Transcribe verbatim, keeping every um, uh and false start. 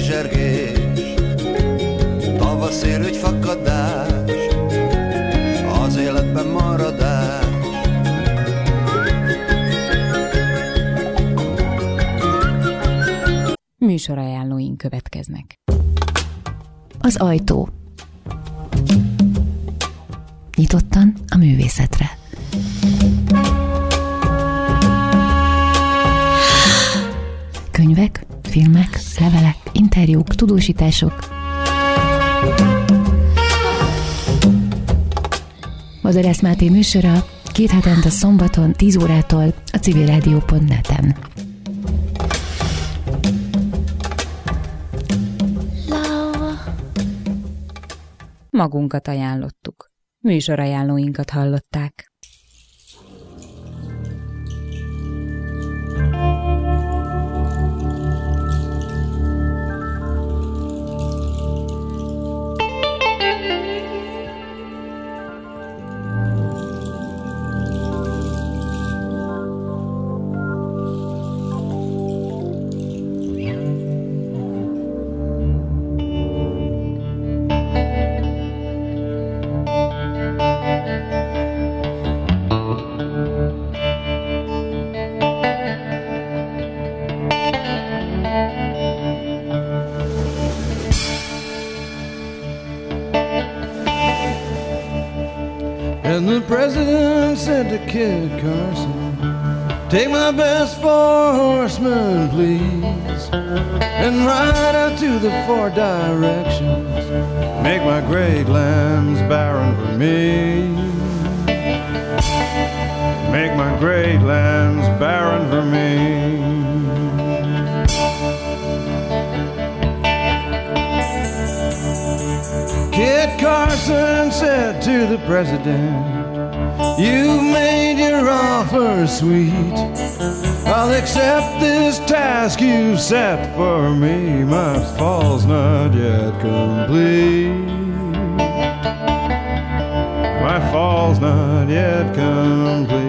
zsergés, tavaszél ügy fakadás, az életben maradás. Műsorajánlóink következnek. Az ajtó. Nyitottan a művészetre. Könyvek, filmek, levelek, interjúk, tudósítások. Bozorász Máté műsora két hetente szombaton tíz órától a civilrádió pont net-en. Magunkat ajánlottuk. Műsorajánlóinkat hallották. And the president said to Kid Carson, take my best four horsemen, please, and ride out to the four directions, make my great lands barren for me, make my great lands barren for me. Kid Carson said to the president, you've made your offer sweet, I'll accept this task you've set for me, my fall's not yet complete, my fall's not yet complete.